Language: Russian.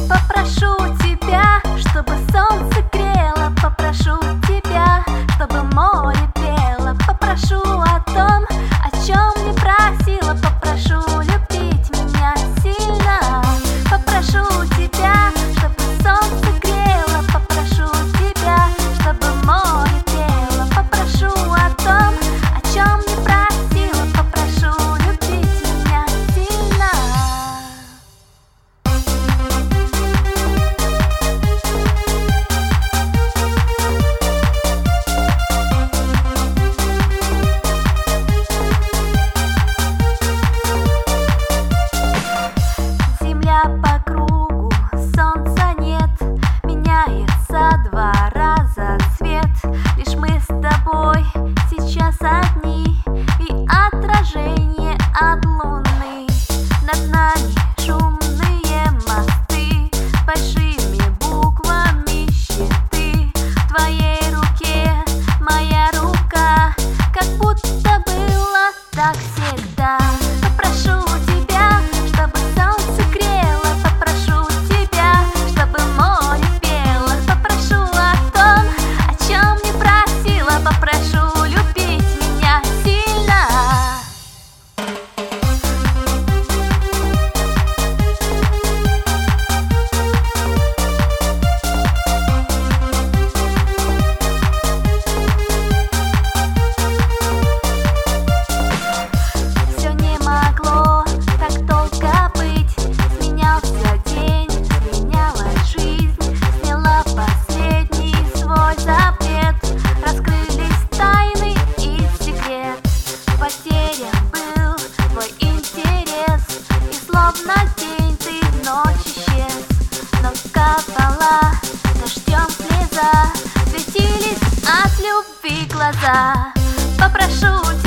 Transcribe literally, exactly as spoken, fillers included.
Попрошу тебя, чтобы солнце грело, попрошу тебя, чтобы море пело, попрошу о том, о чем не просила, попрошу любить меня сильно, попрошу тебя, чтобы солнце грело, попрошу тебя, чтобы море пело, попрошу о том, о чем не просила, попрошу любить меня сильно. По кругу, солнца нет, меняется два раза цвет. Лишь мы с тобой сейчас одни, и отражение от луны. Над нами шумные мосты, большими буквами щиты. В твоей руке моя рука, как будто было так всегда. Попрошу тебя, чтобы солнце грело, попрошу тебя, чтобы море пело, попрошу о том, о чем не просила, попрошу любить меня сильно. Все не могло так долго быть, сменялся день, сменялась жизнь, сняла последний свой запрет, раскрылись тайны и секрет. Потерян был твой интерес, и словно день ты в ночь исчез. Но капала дождем слеза, светились от любви глаза. Попрошу